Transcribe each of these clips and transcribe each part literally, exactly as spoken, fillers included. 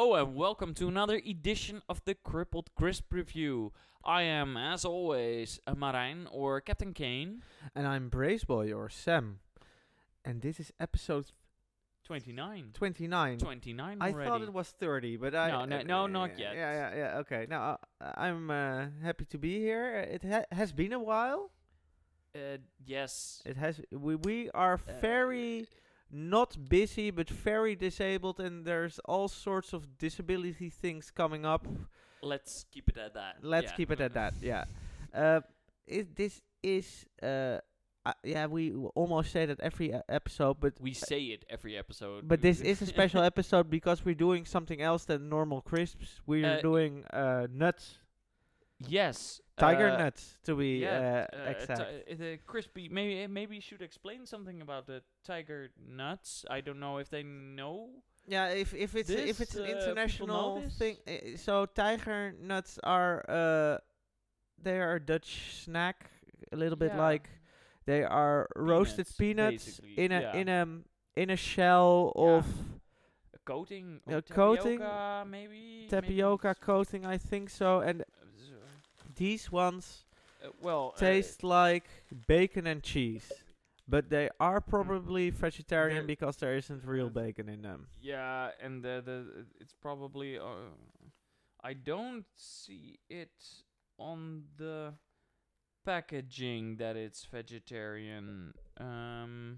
Hello and welcome to another edition of the Crippled Crisp Review. I am, as always, uh, Marijn or Captain Kane. And I'm Braceboy or Sam. And this is episode twenty-nine. twenty-nine. twenty-nine I already. thought it was thirty, but I... No, no, uh, no, not yet. Yeah, yeah, yeah, okay. Now, uh, I'm uh, happy to be here. It ha- has been a while. Uh, yes. It has... We, we are Uh, very... Not busy, but very disabled, and there's all sorts of disability things coming up. Let's keep it at that. Let's yeah. keep it at that, yeah. Uh, it, this is... Uh, uh, yeah, we w- almost say that every uh, episode, but... We say it every episode. But this is a special episode because we're doing something else than normal crisps. We're Uh, doing uh, nuts. Yes. Tiger uh, nuts, to be Yeah, uh, uh, exact. ti- the crispy. Maybe maybe you should explain something about the tiger nuts. I don't know if they know. Yeah, if if it's if this, it's an uh, people international know this? thing, uh, so tiger nuts are uh, they are a Dutch snack, a little bit Yeah. like they are roasted Peanuts, peanuts basically, in a yeah. in a in a shell Yeah. of A coating. A Of coating, tapioca, maybe. tapioca maybe coating, I think so, and s- uh, so- these ones uh, well, uh, taste like bacon and cheese, but they are probably vegetarian They're- because there isn't real uh, bacon in them. Yeah, and the the it's probably. Uh, I don't see it on the packaging that it's vegetarian. Um.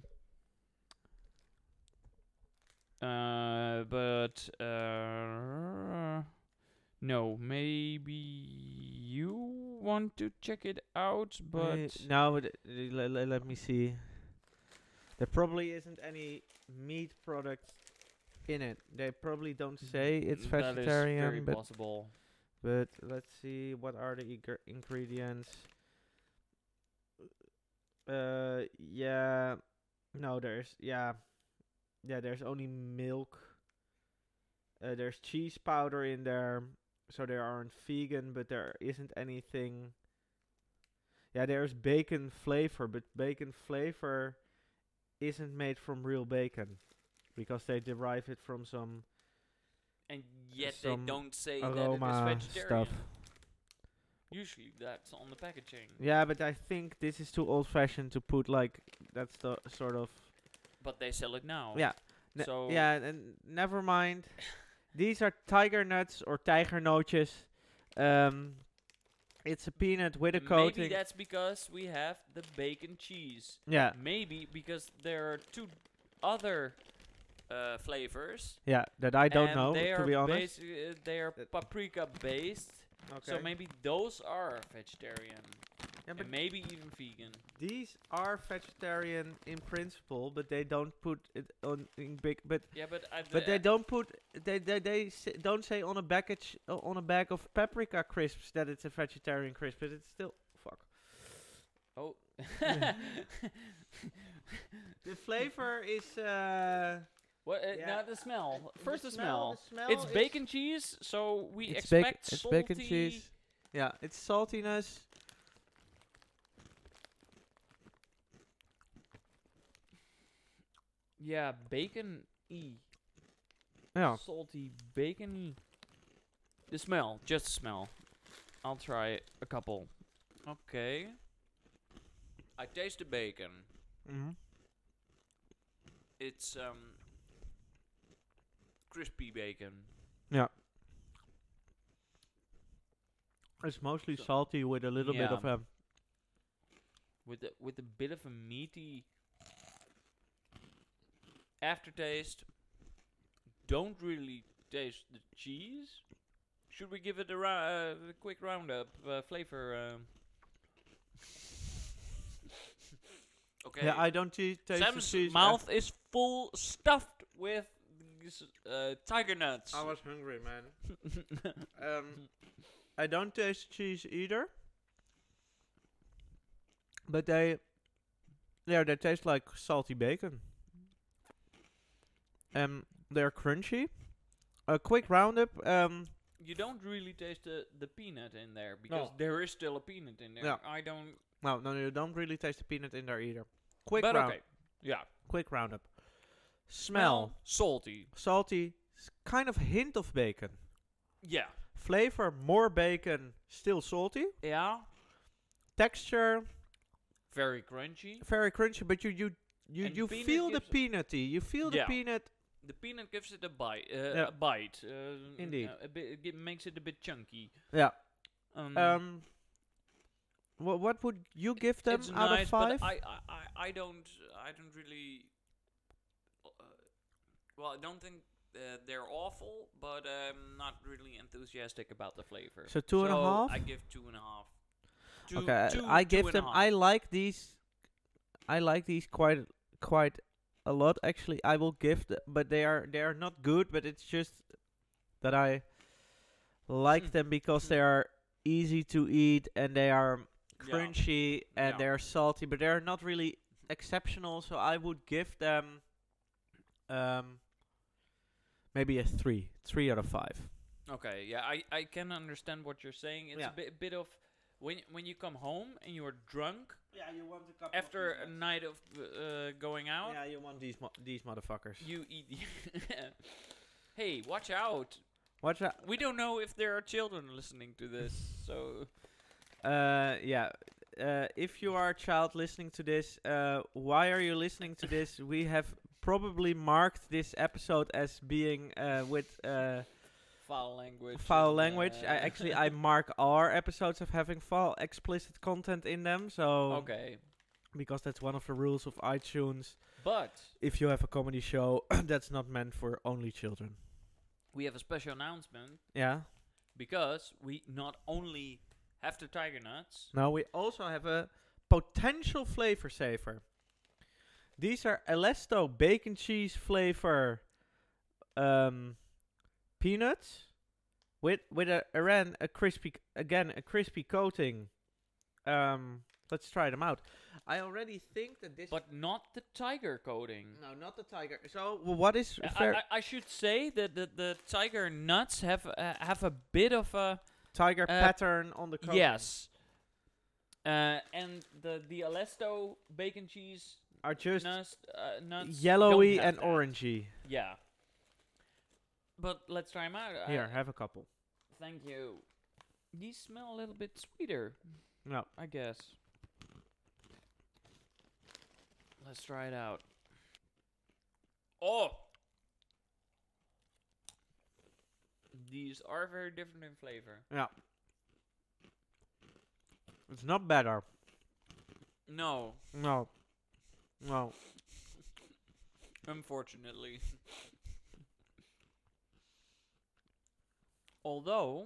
Uh, but uh, no, maybe you want to check it out, Uh, but no, but, uh, le- le- let me see. There probably isn't any meat product in it. They probably don't say it's that is very vegetarian, but possible. but let's see what are the ing- ingredients. Uh, yeah, no, there's yeah, yeah, there's only milk. Uh, there's cheese powder in there, so they aren't vegan, but there isn't anything. Yeah, there's bacon flavor, but bacon flavor isn't made from real bacon because they derive it from some And yet some they don't say that it aroma is vegetarian. stuff. Usually that's on the packaging. Yeah, but I think this is too old-fashioned to put like that's the sort of But they sell it now. yeah. Ne- So yeah, and never mind. These are tiger nuts or tijgernootjes. Um, it's a peanut with a maybe coating. that's because we have the bacon cheese. Yeah, Maybe because there are two other uh, flavors. yeah, that I don't and know, they to are be honest. basi- uh, they are That- paprika based. So maybe those are vegetarian. yeah, but And maybe even vegan. these are vegetarian in principle, but they don't put it on in big. But Yeah, but I but they don't put they they they s- don't say on a package uh, on a bag of paprika crisps that it's a vegetarian crisp, but it's still fuck. Oh. The flavor is uh. What? Uh, Yeah, Now the smell. First the, the smell. the smell It's is- bacon cheese, so we It's bac- expect it's salty. bacon cheese. Yeah, it's saltiness. Yeah, bacon y. Yeah. Salty bacon y. The smell, just the smell. I'll try a couple. Okay. I taste the bacon. Mm-hmm. It's um crispy bacon. Yeah. It's mostly So- salty with a little bit Yeah. of um. With a, with a bit of a meaty aftertaste. Don't really taste the cheese. Should we give it a, rou- uh, a quick roundup uh, flavor? Um. Okay. Yeah, I don't t- taste the Sam's cheese. uh, mouth is full stuffed with these uh, tiger nuts. I was hungry, man. um, I don't taste cheese either. But they, yeah, they taste like salty bacon. Um, they're crunchy. A quick roundup. Um, You don't really taste the, the peanut in there because No. there is still a peanut in there. Yeah. I don't. no, no, you don't really taste the peanut in there either. Quick but round. okay. Yeah. Quick roundup. Smell. Salty. Salty, s- kind of hint of bacon. Yeah. Flavor, more bacon, still salty. Yeah. Texture, Very crunchy. very crunchy, but you you you, And you peanut feel the gives- peanutty. You feel the Yeah. peanut. The peanut gives it a bite. Uh, Yeah. A bite. Uh, Indeed. uh, a bit. It gi- makes it a bit chunky. Yeah. Um. Um. What what would you give them it's out nice, of five? but I, I, I, I don't. I don't really. Uh, well, I don't think uh, they're awful, but I'm not really enthusiastic about the flavor. So two and a So half? I give two and a half. Two, Okay, two, I two give and a them. half. I like these. I like these quite quite a lot. Actually, I will give them, but they are they are not good. But it's just that I like them because they are easy to eat and they are Yeah. crunchy and Yeah. they are salty, but they are not really exceptional. So I would give them um maybe a three, three out of five. Okay, yeah, I, I can understand what you're saying. It's Yeah. a bit bit of when when you come home and you're drunk Yeah, you want a couple after a night of uh, going out. Yeah, you want these mo- these motherfuckers. You eat. The hey, watch out! Watch out. We don't know if there are children listening to this, so Uh, yeah. Uh, if you are a child listening to this, uh, why are you listening to this? We have probably marked this episode as being uh, with uh, foul language. foul and, language. I uh, actually I mark our episodes of having foul explicit content in them. So okay, because that's one of the rules of iTunes. but If you have a comedy show, that's not meant for only children. we have a special announcement Yeah. because we not only have the tiger nuts. Now we also have a potential flavor saver. These are Alesto bacon cheese flavor um, peanuts with with a again a crispy c- again a crispy coating. Um, let's try them out. I already think that this. But not the tiger coating. No, not the tiger. So w- what is I, fair? I, I should say that the, the tiger nuts have uh, have a bit of a tiger uh, pattern on the coating. yes, uh, and the the Alesto bacon cheese Are just nuts, uh, nuts yellowy don't have and that. orangey. Yeah, but let's try them out. Here, I- have a couple. thank you. These smell a little bit sweeter, No. I guess. Let's try it out. Oh! These are very different in flavor. Yeah. It's not better. No, No. No. unfortunately. Although,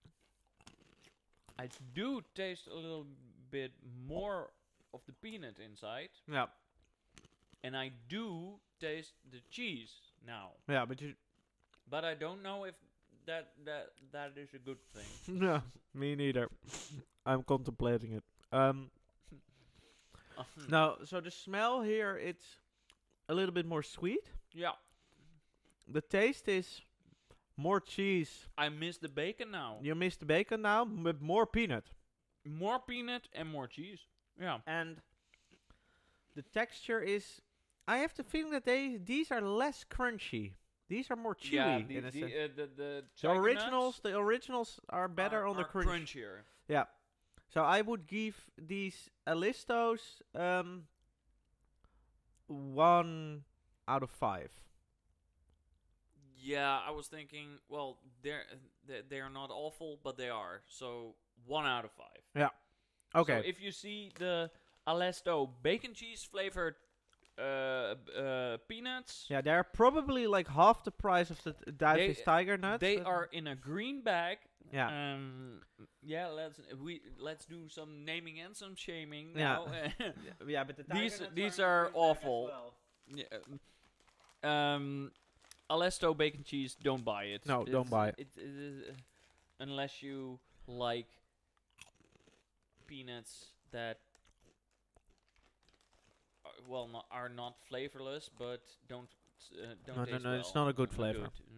I do taste a little bit more of the peanut inside, Yeah. and I do taste the cheese now. Yeah, but you. But I don't know if that that that is a good thing. No, me neither. I'm contemplating it. Um. No, so the smell here, it's a little bit more sweet. Yeah, The taste is more cheese. I miss the bacon now. You miss the bacon now, with more peanut. More peanut and more cheese. Yeah. And the texture is. I have the feeling that they these are less crunchy. These are more chewy yeah, the, in a the, sense. uh, the, the, The tiger originals, nuts the originals are better are, on the are crunch. crunchier. Yeah. So I would give these Alistos um one out of five. Yeah, I was thinking. Well, they're they they are not awful, but they are. So one out of five. Okay. So if you see the Alesto bacon cheese flavored uh, b- uh, peanuts, yeah, they're probably like half the price of the t- Duifus They- Tiger Nuts. they but- are in a green bag. Yeah. Um. Yeah. Let's we let's do some naming and some shaming Yeah. now. yeah, but the These- Tiger Nuts these in a are green bag as awful. well. Yeah. Um, Alesto bacon cheese, don't buy it. No, don't It's- buy it. It, it is, uh, unless you like peanuts that, are, well, not, are not flavorless, but don't uh, don't No, no, taste no, it's well. not a good Not flavor. good.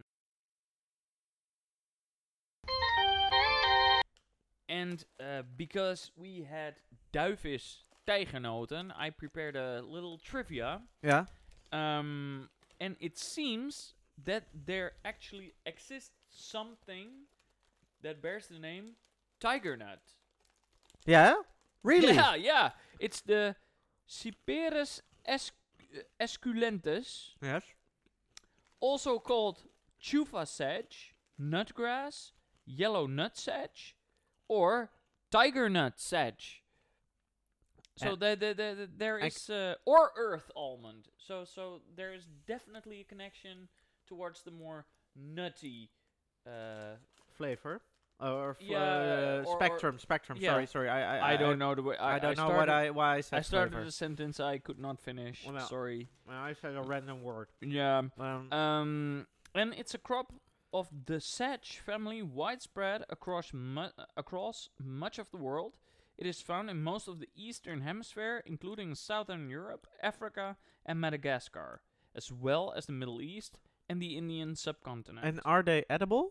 And uh, because we had Duifus tijgernoten, I prepared a little trivia. Yeah. Um, and it seems that there actually exists something that bears the name tiger nut. Yeah? Really? Yeah, yeah. It's the Cyperus esc- esculentus, Yes. also called chufa sedge, nutgrass, yellow nut sedge, or tiger nut sedge. So And- the, the, the, the, there I is uh, or earth almond. So so there is definitely a connection towards the more nutty. Uh, Flavor. Or f- Yeah, uh, or- or- spectrum, spectrum. yeah. Sorry, sorry. I I, I don't know the way. I, I don't know started, what I why I said I started flavor. a sentence I could not finish. Well, no. Sorry. I said a random word. Yeah. Um, Um, and it's a crop of the sedge family, widespread across mu- across much of the world. It is found in most of the eastern hemisphere, including southern Europe, Africa, and Madagascar, as well as the Middle East and the Indian subcontinent. and are they edible?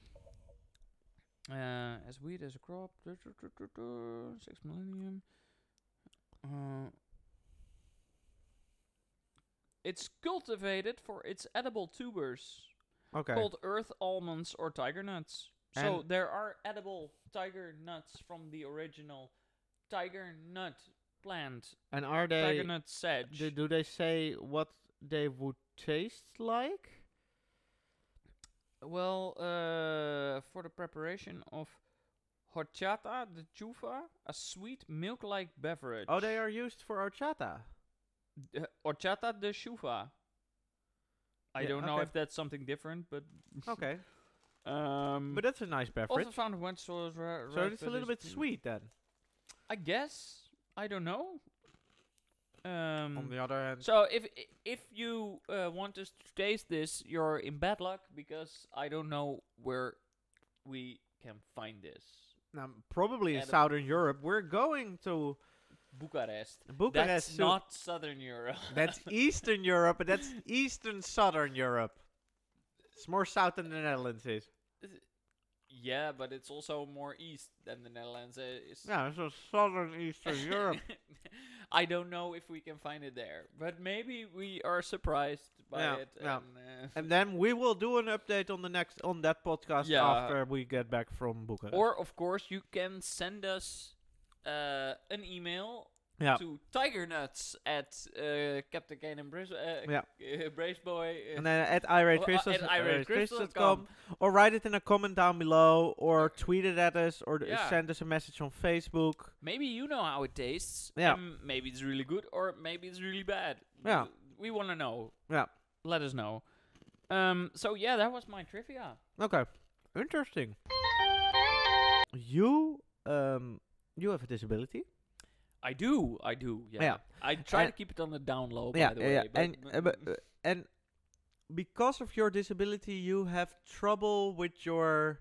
Uh, as wheat as a crop, du- du- du- du- du, six millennium. Uh, it's cultivated for its edible tubers, Okay. called earth almonds or tiger nuts. So And- there are edible tiger nuts from the original tiger nut plant, And are tiger they? nut sedge. Do, do they say what they would taste like? Well, uh, for the preparation of horchata de chufa, a sweet milk-like beverage. Oh, they are used for horchata. Uh, horchata de chufa. I Yeah, don't know okay. if that's something different, but Okay, um, but that's a nice beverage. also found in wet soils. Ra- So ripe it's a little bit vegetation. sweet then. I guess. I don't know. Um, On the other hand, So if i- if you uh, want us to taste this, you're in bad luck because I don't know where we can find this. now, probably in Edible. Southern Europe, we're going to Bucharest. Bucharest. That's soon. not Southern Europe. That's Eastern Europe, and that's Eastern Southern Europe. It's more south than the Netherlands is. Yeah, but it's also more east than the Netherlands uh, is. Yeah, so Southern Eastern Europe. I don't know if we can find it there, but maybe we are surprised by Yeah, it. yeah. And, uh, And then we will do an update on the next on that podcast Yeah. after we get back from Bucharest. or of course, you can send us uh, an email yeah, to tigernuts at uh, Captain Kane and Bris- uh, Yeah. uh, Braceboy. Uh, and then at irate or, uh, crystals, at irate irate crystals crystals dot com, dot com. or write it in a comment down below, or tweet it at us, or d- Yeah. send us a message on Facebook. Maybe you know how it tastes. Yeah. and maybe it's really good, or maybe it's really bad. Yeah. W- We want to know. Yeah. Let us know. Um. So yeah, that was my trivia. Okay, interesting. You um you have a disability. I do. I do. Yeah. Yeah. I try And- to keep it on the down low. yeah, by the yeah, way, yeah. but and uh, but, uh, and because of your disability, you have trouble with your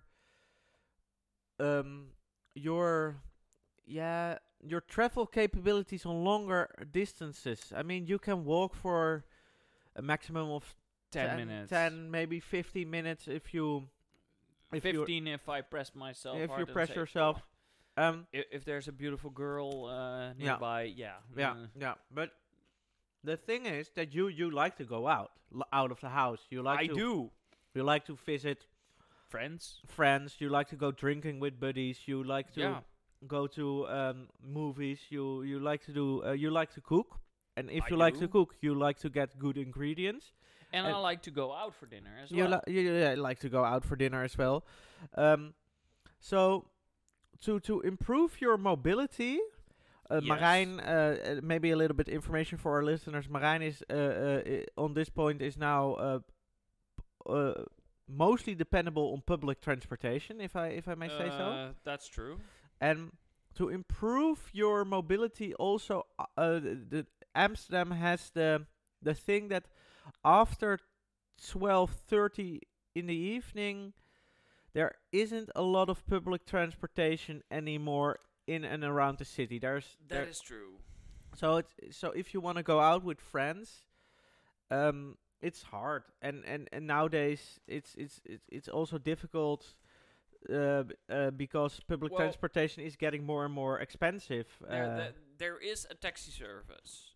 um your yeah your travel capabilities on longer distances. I mean, you can walk for a maximum of ten, minutes. ten maybe fifteen minutes if you if you Fifteen if I press myself. if hard you and press say, yourself. Um, If, if there's a beautiful girl uh, Yeah. nearby, yeah. yeah, uh, yeah. But the thing is that you you like to go out, l- out of the house. You like I to do. you like to visit Friends. friends. You like to go drinking with buddies. You like to Yeah. go to um, movies. You you like to do uh, you like to cook. And if I you like to do. cook, you like to get good ingredients. And, And- I like to go out for dinner as You, well. li- you yeah, like to go out for dinner as well. Um, so to to improve your mobility, uh, Yes. Marijn, uh, uh, maybe a little bit information for our listeners. Marijn is uh, uh, i- on this point is now uh, p- uh, mostly dependable on public transportation, if I if I may say so. Uh, That's true. And to improve your mobility, also, uh, uh, the, the Amsterdam has the the thing that after twelve thirty in the evening, there isn't a lot of public transportation anymore in and around the city. There's That there, is true. so it's so if you want to go out with friends, um, it's hard, and and and nowadays it's it's it's it's also difficult. Uh, b- uh, because public Well- transportation is getting more and more expensive. There, uh, th- there is a taxi service.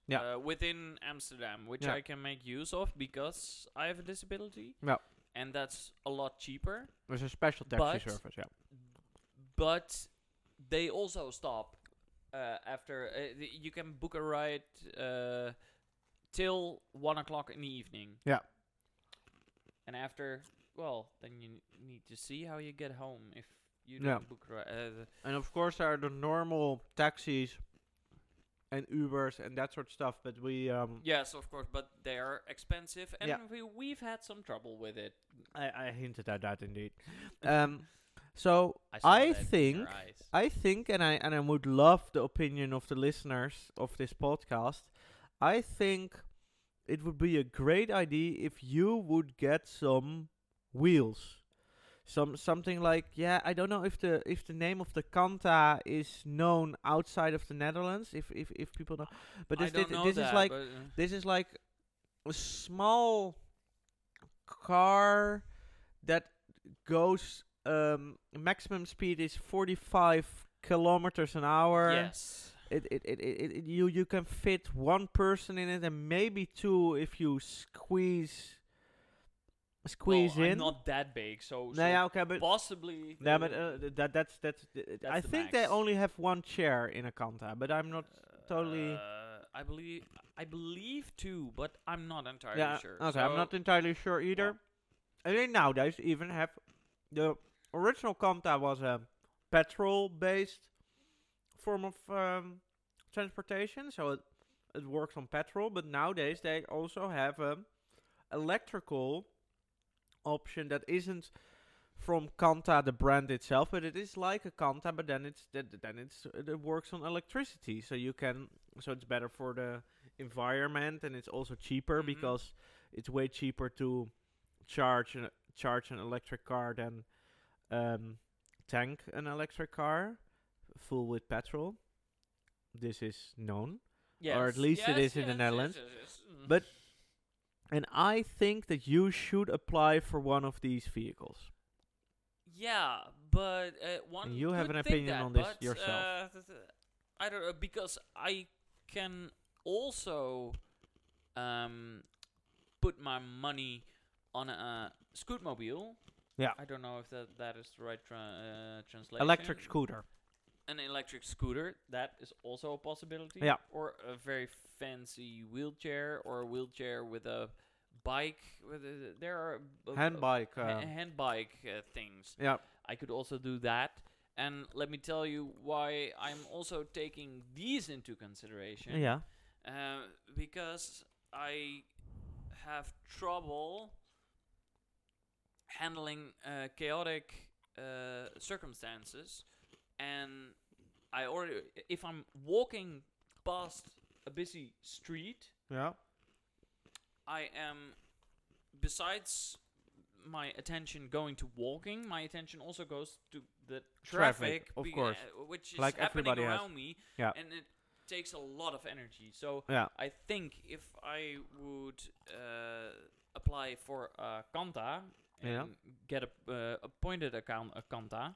Yeah. uh, within Amsterdam, which Yeah. I can make use of because I have a disability, Yeah. and that's a lot cheaper. There's a special taxi But service. Yeah. but they also stop uh, after uh, th- you can book a ride uh, till one o'clock in the evening. Yeah. And after, well, then you n- need to see how you get home if you Yeah. don't book ri- uh, the- And of course, there are the normal taxis and Ubers and that sort of stuff. But we, um, Yes, of course, but they are expensive, and Yeah. we we've had some trouble with it. I, I hinted at that indeed. um, so I, saw I that in think, your eyes. I think, and I and I would love the opinion of the listeners of this podcast. I think it would be a great idea if you would get some wheels. Some something like, yeah, I don't know if the if the name of the Kanta is known outside of the Netherlands. If if, if people know, but I this don't thi- know this that, is like but, uh, this is like a small car that goes. Um, maximum speed is forty-five kilometers an hour. yes. It, it, it, it, it you you can fit one person in it and maybe two if you squeeze squeeze well, in. I'm not that big, so, so No, yeah, okay, but possibly. yeah, uh, but uh, th- that that's that's. th- th- That's I the think they max. only have one chair in a Kanta, but I'm not totally. Uh, I believe I believe too, but I'm not entirely yeah, sure. okay, I'm So- not entirely sure either. And they nowadays even have the original Kanta was a petrol-based form of um, transportation, so it it works on petrol. But nowadays they also have a electrical option that isn't from Kanta the brand itself, but it is like a Kanta, but then it's th- then it's it works on electricity, so you can so it's better for the environment and it's also cheaper Mhm. because it's way cheaper to charge an charge an electric car than um, tank an electric car full with petrol. This is known. yes, or at least it yes, is in the yes, Netherlands. yes, yes, yes. Mm. But and I think that you should apply for one of these vehicles. yeah, but uh, one. you have could an think opinion that, on this but, yourself. Uh, th- th- I don't know because I can also um put my money on a Scootmobile. Yeah. I don't know if that that is the right tra- uh, translation. Electric scooter. An electric scooter, that is also a possibility. Yeah. Or a very fancy wheelchair, or a wheelchair with a bike. With a, there are b- b- Handbike. ha- Uh, hand bike uh, things. yeah. I could also do that. And let me tell you why I'm also taking these into consideration. Yeah. Uh, because I have trouble handling uh, chaotic uh, circumstances, and I already, if I'm walking past a busy street, Yeah. I am, besides my attention going to walking, my attention also goes to the Traffic, traffic, of be- course. uh, which is Like happening everybody has. around me, Yeah. and it takes a lot of energy. So Yeah. I think if I would uh, apply for a Kanta and Yeah. get a uh, appointed account a Kanta,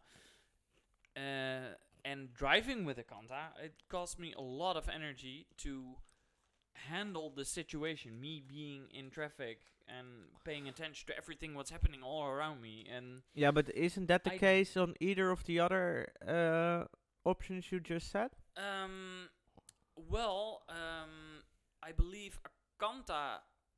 uh, and driving with a Kanta, it costs me a lot of energy to handle the situation. Me being in traffic and paying attention to everything what's happening all around me, and Yeah, but isn't that the I- case on either of the other uh, options you just said? um, well, um, I believe a Kanta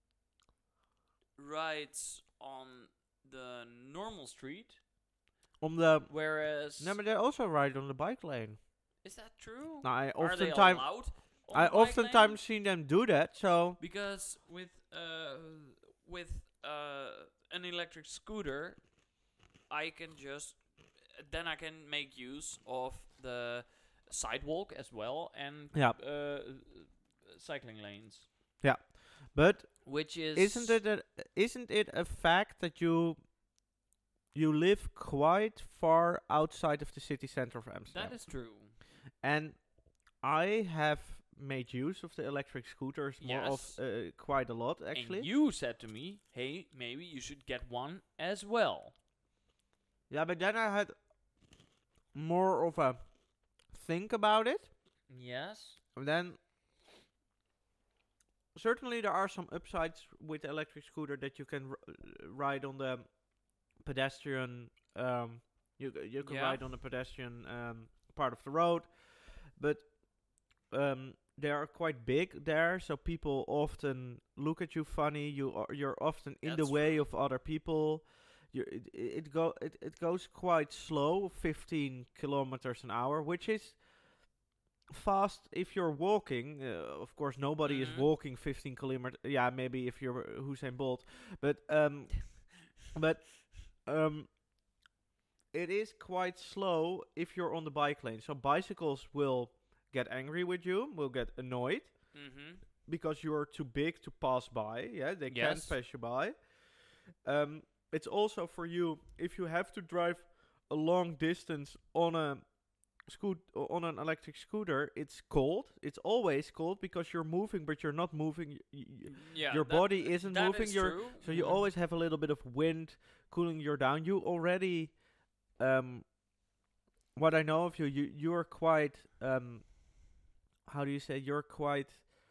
rides on the normal street, On the whereas no, but they also ride on the bike lane. is that true? No, I Are they oftentimes allowed? on I the bike lane? oftentimes seen them do that. So Because with uh with uh an electric scooter, I can just then I can make use of the sidewalk as well and yeah, uh, cycling lanes, but which is isn't it a, isn't it a fact that you you live quite far outside of the city center of Amsterdam? that is true. And I have made use of the electric scooters more of Yes. uh, quite a lot actually. And you said to me, "Hey, maybe you should get one as well." Yeah, but then I had more of a think about it. Yes. And then certainly there are some upsides with the electric scooter that you can r- uh, ride on the pedestrian. Um, you c- you can Yeah. ride on the pedestrian um, part of the road, but um, they are quite big there, so people often look at you funny. You are you're often in the That's way true. of other people. You it it, it go it, it goes quite slow, fifteen kilometers an hour, which is fast if you're walking. Uh, of course, nobody is Mhm. walking fifteen kilometers. Yeah, maybe if you're uh, Usain Bolt, but um, but um, it is quite slow if you're on the bike lane. So bicycles will get angry with you, will get annoyed Mhm. because you're too big to pass by. Yeah, they can't Yes. pass you by. Um, it's also for you if you have to drive a long distance on a scoot on an electric scooter. It's cold. It's always cold because you're moving, but you're not moving. Y- y- y- Yeah. your that- body isn't that moving. is You're true. so you Mhm. always have a little bit of wind cooling you down. You already, um, what I know of you, you you are quite um, how do you say? You're quite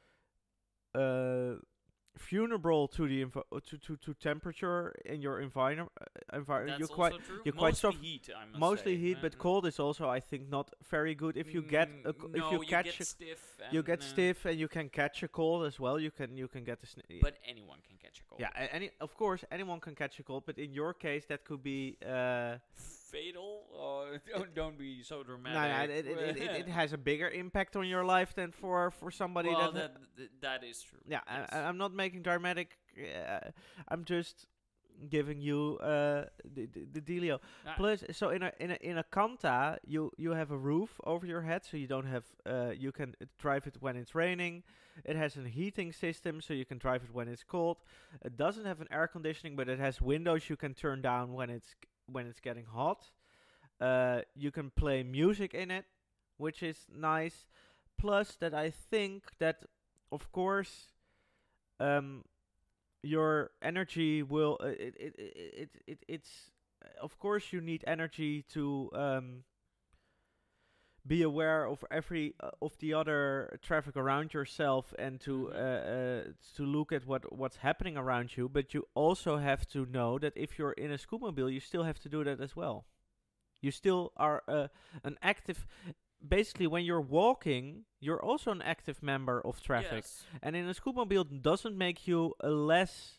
uh vulnerable to the env- uh, to, to to temperature in your environment. Uh, environment. That's You're also quite true. you're quite Mostly soft. heat, I must Mostly say. heat, Uh, but uh, cold is also, I think, not very good. If you get a, mm, co- no, if you catch get a, stiff. you and, get uh, stiff and you can catch a cold as well. You can you can get a sn- But anyone can catch a cold. yeah, a- any of course anyone can catch a cold, but in your case that could be uh Fatal? Oh, don't, don't be so no, dramatic. no, it, it, it, it, it has a bigger impact on your life than for for somebody well, that that, th- that is true. yeah. Yes. I, I'm not making dramatic. Uh, I'm just giving you uh the the, the dealio. Ah, Plus, so in a in a in a Kanta, you you have a roof over your head, so you don't have uh you can uh, drive it when it's raining. It has a heating system, so you can drive it when it's cold. It doesn't have an air conditioning, but it has windows you can turn down when it's when it's getting hot. Uh, you can play music in it, which is nice. Plus, that I think that of course, um, your energy will uh, it, it, it, it, it it's uh, of course you need energy to um be aware of every uh, of the other traffic around yourself and to uh, Mhm. uh to look at what what's happening around you, but you also have to know that if you're in a scootmobile you still have to do that as well. You still are uh, an active, basically when you're walking you're also an active member of traffic. Yes. And in a scootmobile doesn't make you a less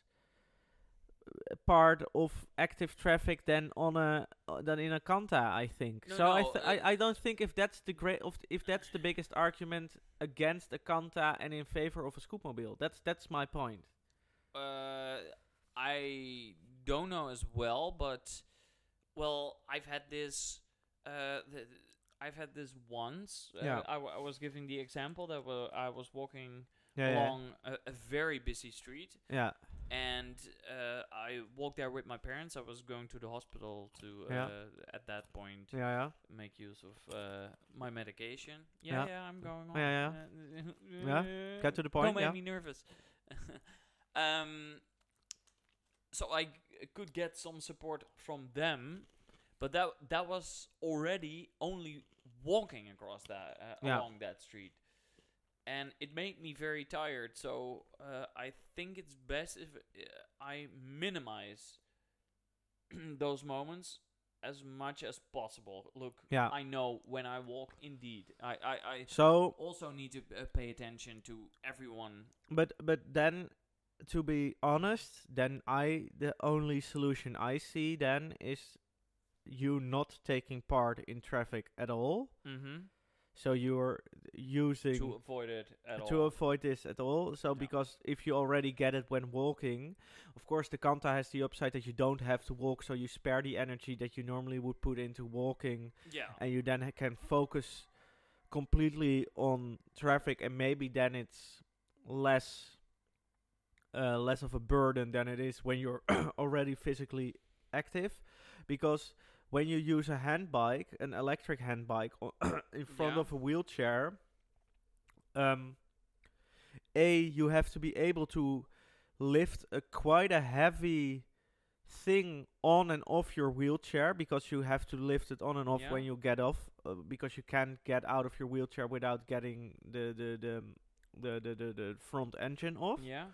uh, part of active traffic than on a uh, than in a Kanta, I think. No, so I, no, th- uh, I I don't think if that's the great of th- if that's the biggest argument against a Kanta and in favor of a scootmobile. That's that's my point. Uh, I don't know as well, but well, I've had this. Uh, th- I've had this once. Uh, Yeah. I, w- I was giving the example that wa- I was walking Yeah, along a, a very busy street, yeah, and uh, I walked there with my parents. I was going to the hospital to uh, Yeah. at that point yeah, yeah, make use of uh, my medication. Yeah, Yeah. yeah, I'm going on. Yeah, Uh, Yeah, get to the point, Don't make yeah. me nervous. um, so I g- could get some support from them, but that that was already only walking across that uh, Yeah. along that street, and it made me very tired. So uh, I think it's best if uh, I minimize those moments as much as possible. Look, Yeah. I know when I walk, indeed, I I, I So, also need to uh, pay attention to everyone. but but then, to be honest, then I the only solution I see then is you not taking part in traffic at all. Mm-hmm. So you're using To avoid it at to all. avoid this at all. So Yeah. because if you already get it when walking, of course the Kanta has the upside that you don't have to walk, so you spare the energy that you normally would put into walking, Yeah. and you then ha- can focus completely on traffic, and maybe then it's less uh, less of a burden than it is when you're already physically active, because when you use a hand bike, an electric hand bike, o- in front Yeah. of a wheelchair, um, a you have to be able to lift a quite a heavy thing on and off your wheelchair, because you have to lift it on and off Yeah. when you get off, uh, because you can't get out of your wheelchair without getting the the the um, the, the, the, the front engine off. Yeah.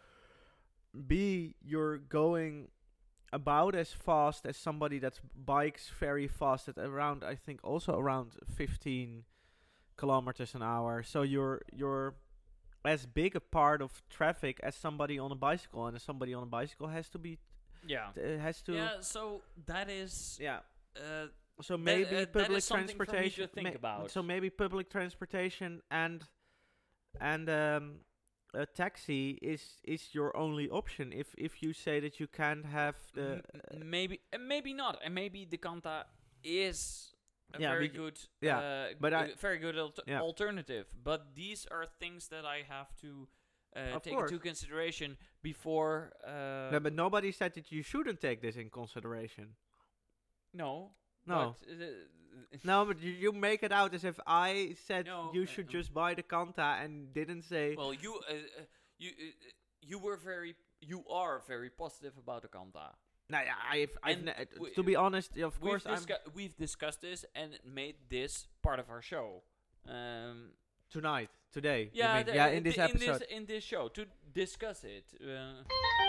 B, you're going about as fast as somebody that bikes very fast at around, I think, also around fifteen kilometers an hour. So you're you're as big a part of traffic as somebody on a bicycle, and as somebody on a bicycle has to be Yeah. t- has to Yeah. So that is. yeah. Uh, So That- maybe uh, that public is something for me to transportation. think ma- about. So maybe public transportation and and um, a taxi is is your only option if if you say that you can't have the M- m- maybe uh, maybe not, and maybe the Kanta is a Yeah, very bec- good, yeah, uh, but g- I- very good alter- yeah. alternative. But these are things that I have to uh, Of take course. into consideration before. Uh, no, but nobody said that you shouldn't take this in consideration. no, No. But, uh, No, but you, you make it out as if I said No, you uh, should um, just buy the Kanta and didn't say. well, you uh, uh, you uh, you were very you are very positive about the Kanta. Nah, yeah, I've, I've and ne- uh, we- to be honest, of We've, course, I'm discu- we've discussed this and made this part of our show. Um, tonight, today. you yeah, mean, the- yeah, uh, in this the- in episode. this in this show to discuss it. Uh,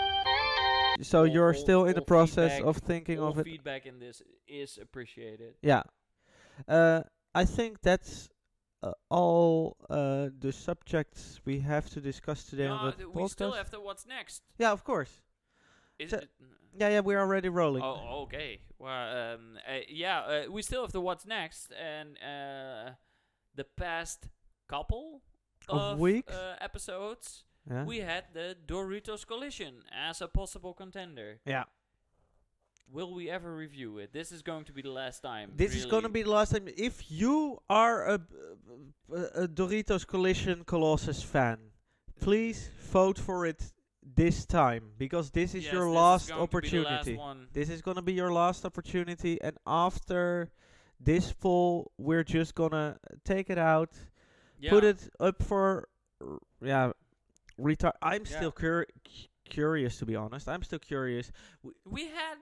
So all- you're all- still in the all process feedback- of thinking all of it. feedback in this is appreciated. Yeah. Uh, I think that's uh, all uh, the subjects we have to discuss today No, on the th- podcast. we still have to what's next. yeah, of course. Is So- it? Yeah, yeah, we're already rolling. Oh, okay. Well, um, uh, yeah, uh, we still have the what's next, and uh, the past couple Of of, weeks? uh, episodes, Yeah. we had the Doritos Collision as a possible contender. yeah. Will we ever review it? This is going to be the last time. This is gonna really. be the last time. If you are a, a, a Doritos Collision Colossus fan, please vote for it this time, because this is Yes, your this last is going to be the last opportunity. one. This is gonna be your last opportunity, and after this poll, we're just gonna take it out, Yeah. put it up for, r- yeah, retire. I'm Yeah. still cur- cu- curious, to be honest. I'm still curious. We had.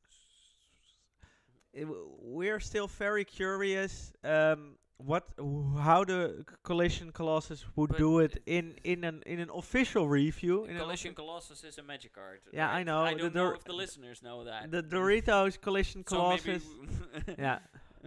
I- w- We're still very curious. Um, what, wh- how the c- Collision Colossus would But do it it- in in an in an official review. In an Collision offi- Colossus is a magic card. Yeah, I right? know, I the don't know Dor- if the listeners know that. the Doritos Collision So maybe Colossus. w- yeah.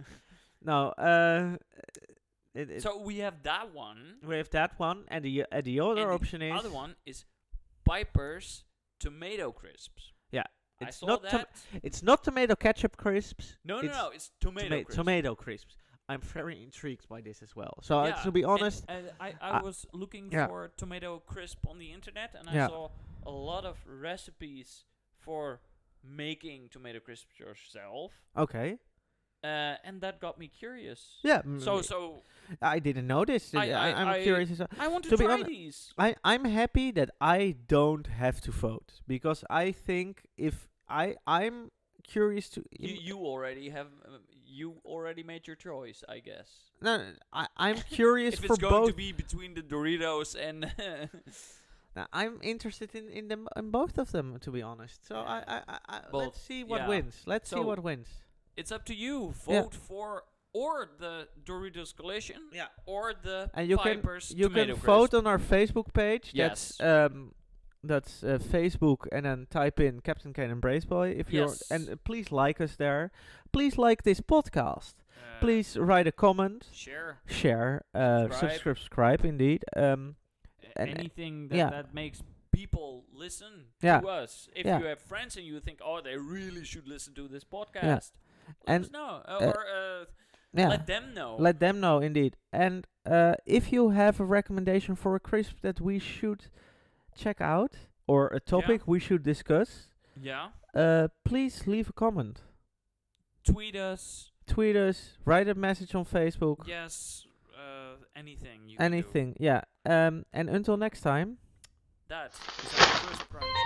No. Uh. It, it, So we have that one. we have that one, and the uh, the other and option the is other one is Piper's tomato crisps. Yeah, I it's saw not tom- that. it's not tomato ketchup crisps. no, no, it's no. It's tomato toma- crisps. tomato crisps. I'm very intrigued by this as well. So uh, Yeah, to be and- honest, and I, I I- was looking yeah. for tomato crisp on the internet, and I Yeah. saw a lot of recipes for making tomato crisps yourself, okay. uh, and that got me curious. Yeah. mm, So, so I didn't know this. I- I, I- I'm I- curious. As well. I want to, To be try hone- these. I I'm happy that I don't have to vote, because I think if I I'm curious to You, im- you already have. Um, you already made your choice, I guess. no, no, I I'm curious If for it's going both. to be between the Doritos and Now, I'm interested in in them in both of them, to be honest. So I I, I, I Both, let's see what yeah. wins. Let's see So- what wins. it's up to you. Yeah. Vote for or the Doritos Collision Yeah. or the And you can Piper's you tomato can vote crisp. on our Facebook page. Yes. That's um that's uh, Facebook, and then type in Captain Kane and Braceboy if you're Yes. and uh, please like us there. Please like this podcast. Uh, Please write a comment, share share, uh, Subscribe. subscribe, subscribe indeed. Um, a- and, uh, anything that, yeah. that makes people listen Yeah. to us. If Yeah. you have friends and you think, oh, they really should listen to this podcast, let And, us know. Uh, uh, or uh, yeah. let them know. Let them know, indeed. And uh, if you have a recommendation for a crisp that we should check out, or a topic we should discuss, yeah. uh, please leave a comment. Tweet us. Tweet us, write a message on Facebook, Yes. Uh, anything. You can do. anything. Yeah. Um, and until next time. That is our first crunch.